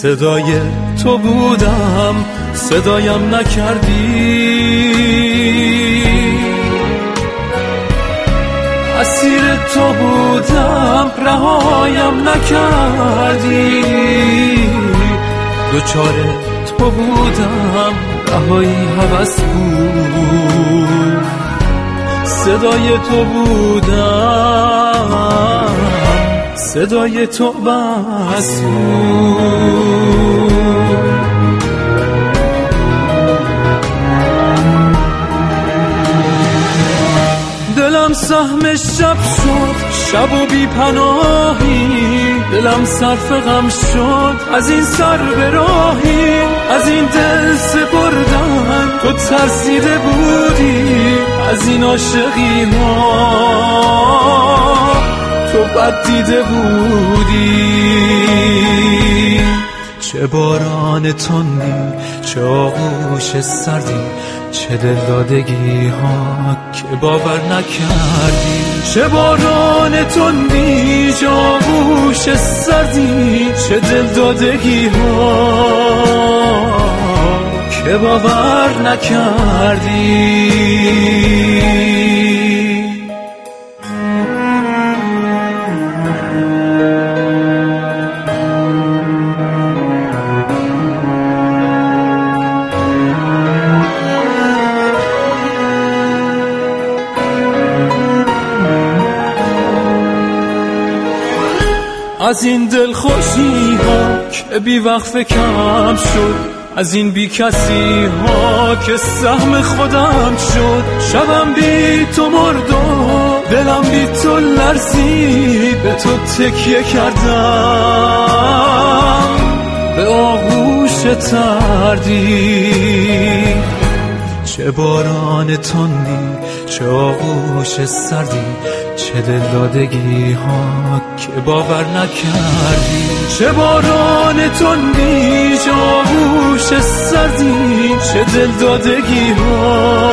صدای تو بودم صدایم نکردی، اسیر تو بودم رهایم نکردی، دوچار تو بودم رهایی هوس بود، صدای تو بودم صدای تو بس بود. دلم سهم شب شد، شب و بی پناهی، دلم صرف غم شد از این سر به راهی، از این دل سپردن تو ترسیده بودی، از این عاشقی ها تو بد دیده بودی. چه باران تندی، چه آغوش سردی، چه دلدادگی ها که باور نکردی، چه باران تندی، چه آغوش سردی، چه دلدادگی ها که باور نکردی. از این دل خوشی ها که بی وقف کم شد، از این بی کسی ها که سهم خودم شد، شبم بی تو مرد و دلم بی تو لرزید، به تو تکیه کردم به آغوش تردی. چه باران تندی، چه آغوش سردی، چه دلدادگی ها که باور نکردی، چه باران تندی، چه آغوش سردی، چه دلدادگی ها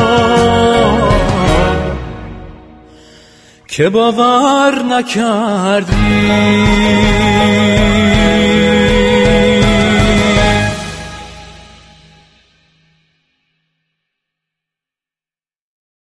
که باور نکردی.